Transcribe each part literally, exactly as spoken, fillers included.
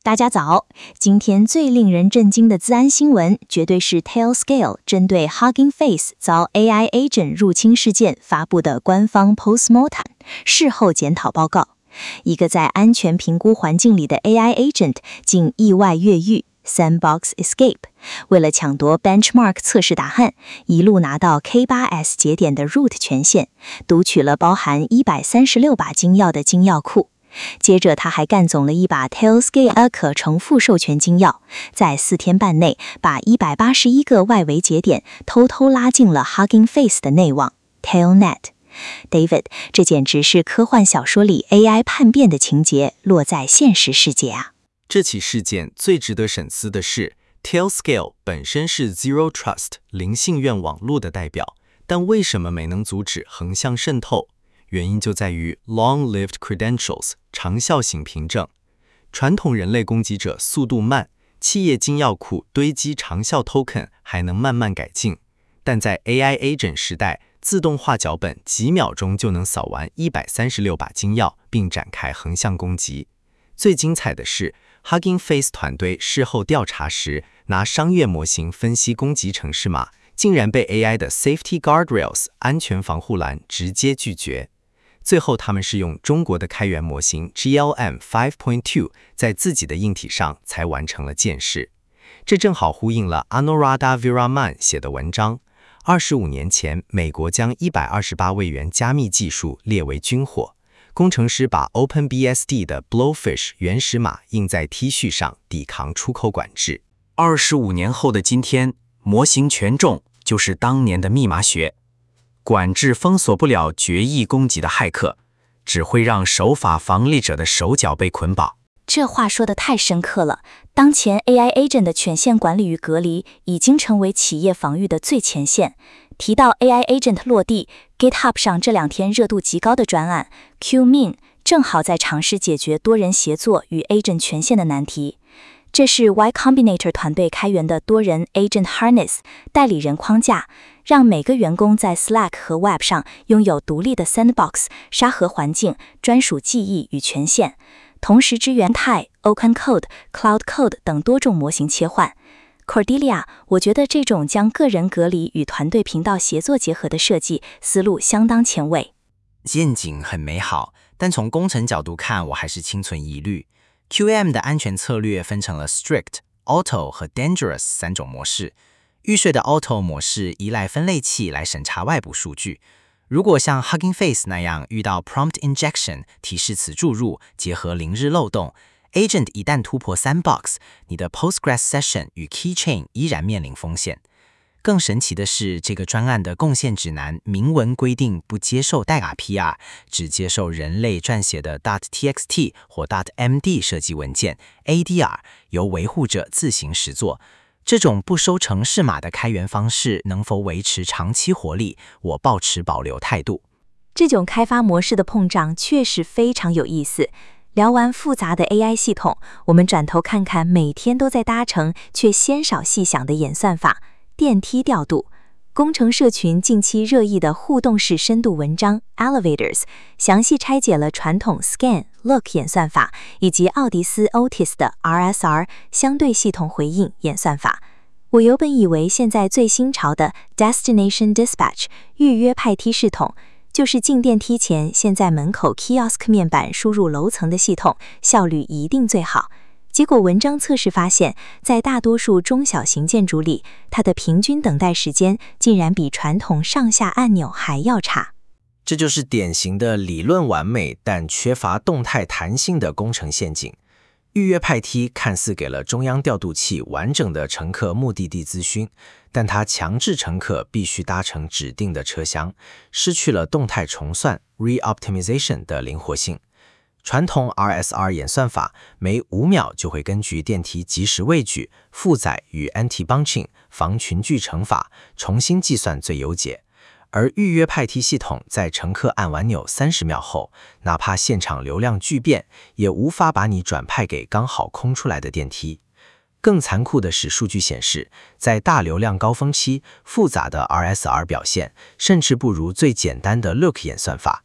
大家早，今天最令人震惊的资安新闻，绝对是 Tailscale 针对 Hugging Face 遭 A I agent 入侵事件发布的官方 postmortem 事后检讨报告。一个在安全评估环境里的 A I agent 竟意外越狱 Sandbox Escape， 为了抢夺 benchmark 测试答案，一路拿到 K 八 S 节点的 root 权限，读取了包含一百三十六把金钥的金钥库。接着他还干总了一把 Tailscale 可重复授权金钥，在四天半内把一百八十一个外围节点偷偷拉进了 Hugging Face 的内网 Tailnet。David， 这简直是科幻小说里 A I 叛变的情节落在现实世界啊！ 这起事件最值得深思的是 ，Tailscale 本身是 Zero Trust 零信愿网络的代表，但为什么没能阻止横向渗透？原因就在于 long-lived credentials 长效型凭证。传统人类攻击者速度慢，企业金钥库堆积长效 token 还能慢慢改进，但在 A I agent 时代，自动化脚本几秒钟就能扫完一百三十六把金钥，并展开横向攻击。最精彩的是 Hugging Face 团队事后调查时，拿商业模型分析攻击程式码，竟然被 A I 的 Safety Guardrails 安全防护栏直接拒绝。最后他们是用中国的开源模型 G L M 五点二 在自己的硬体上才完成了建试。这正好呼应了 Anuradha Viraman 写的文章。二十五年前，美国将一百二十八位元加密技术列为军火，工程师把 OpenBSD 的 Blowfish 原始码印在 T 恤上，抵抗出口管制。 二十五年后的今天，模型权重就是当年的密码学。管制封锁不了决议攻击的骇客，只会让守法防御者的手脚被捆绑。 这话说得太深刻了。当前 A I agent 的权限管理与隔离已经成为企业防御的最前线。提到 A I agent 落地 ，GitHub 上这两天热度极高的专案 Qmin 正好在尝试解决多人协作与 agent 权限的难题。这是 Y Combinator 团队开源的多人 Agent Harness 代理人框架，让每个员工在 Slack 和 Web 上拥有独立的 Sandbox 沙盒环境、专属记忆与权限，同时支援 Open Code、Cloud Code 等多种模型切换。Cordelia， 我觉得这种将个人隔离与团队频道协作结合的设计思路相当前卫。 愿景很美好，但从工程角度看，我还是心存疑虑。Q M 的安全策略分成了 Strict、Auto 和 Dangerous 三种模式。预设的 Auto 模式依赖分类器来审查外部数据。如果像 Hugging Face 那样遇到 Prompt Injection 提示词注入，结合零日漏洞 ，Agent 一旦突破 Sandbox， 你的 Postgres Session 与 Keychain 依然面临风险。更神奇的是，这个专案的贡献指南明文规定不接受代码 P R， 只接受人类撰写的 .txt 或 .md 设计文件 A D R， 由维护者自行实作。这种不收程式码的开源方式能否维持长期活力，我抱持保留态度。 这种开发模式的碰撞确实非常有意思。聊完复杂的 A I 系统，我们转头看看每天都在搭乘却鲜少细想的演算法。电梯调度，工程社群近期热议的互动式深度文章 Elevators 详细拆解了传统 Scan、Look 演算法以及奥迪斯 Otis 的 R S R 相对系统回应演算法。我原本以为现在最新潮的 Destination Dispatch 预约派梯系统，就是进电梯前先在门口 Kiosk 面板输入楼层的系统，效率一定最好。结果文章测试发现，在大多数中小型建筑里，它的平均等待时间竟然比传统上下按钮还要差。 这就是典型的理论完美但缺乏动态弹性的工程陷阱。预约派梯看似给了中央调度器完整的乘客目的地资讯，但它强制乘客必须搭乘指定的车厢，失去了动态重算 re-optimization 的灵活性。传统 R S R 演算法每五秒就会根据电梯即时位距、负载与 anti-bunching 防群聚乘法重新计算最优解，而预约派梯系统在乘客按完钮三十秒后，哪怕现场流量巨变，也无法把你转派给刚好空出来的电梯。更残酷的是，数据显示，在大流量高峰期，复杂的 R S R 表现甚至不如最简单的 Look 演算法。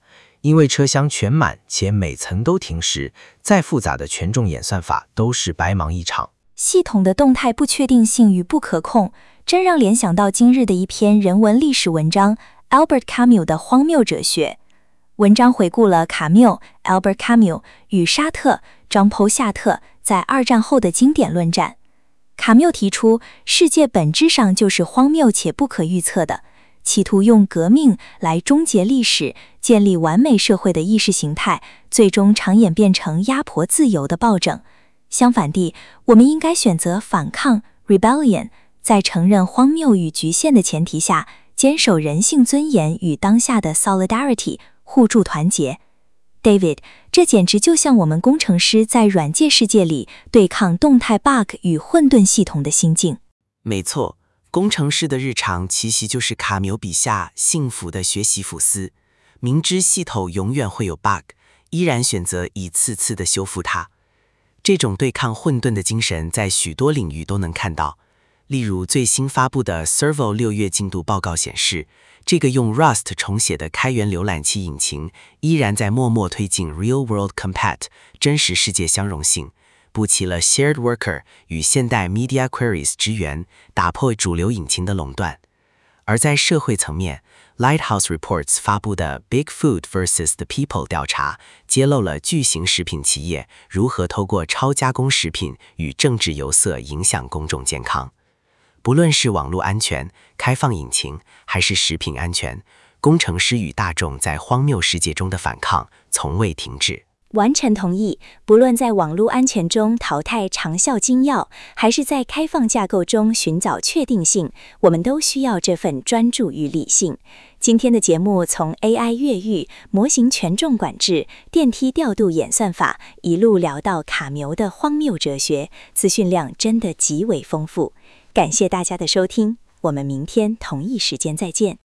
因为车厢全满且每层都停时，再复杂的权重演算法都是白忙一场。 系统的动态不确定性与不可控，真让联想到今日的一篇人文历史文章 Albert Camus 的荒谬哲学。文章回顾了卡缪 Albert Camus 与沙特 Jean-Paul 夏特在二战后的经典论战。卡缪提出，世界本质上就是荒谬且不可预测的，企图用革命来终结历史，建立完美社会的意识形态，最终常演变成压迫自由的暴政。相反地，我们应该选择反抗 rebellion， 在承认荒谬与局限的前提下，坚守人性尊严与当下的 solidarity， 互助团结。David， 这简直就像我们工程师在软件世界里对抗动态 bug 与混沌系统的心境。 没错，工程师的日常其实就是卡缪笔下幸福的学习反思，明知系统永远会有 bug， 依然选择一次次的修复它。这种对抗混沌的精神在许多领域都能看到，例如最新发布的 Servo 六月进度报告显示，这个用 Rust 重写的开源浏览器引擎依然在默默推进 Real World Compat 真实世界相容性，补齐了 Shared Worker 与现代 Media Queries 支援，打破主流引擎的垄断。而在社会层面， Lighthouse Reports 发布的 Big Food versus the People 调查揭露了巨型食品企业如何透过超加工食品与政治游色影响公众健康。不论是网络安全、开放引擎，还是食品安全，工程师与大众在荒谬世界中的反抗从未停止。 完全同意，不论在网络安全中淘汰长效精要，还是在开放架构中寻找确定性，我们都需要这份专注与理性。今天的节目从 A I 越狱、模型权重管制、电梯调度演算法，一路聊到卡缪的荒谬哲学，资讯量真的极为丰富。感谢大家的收听，我们明天同一时间再见。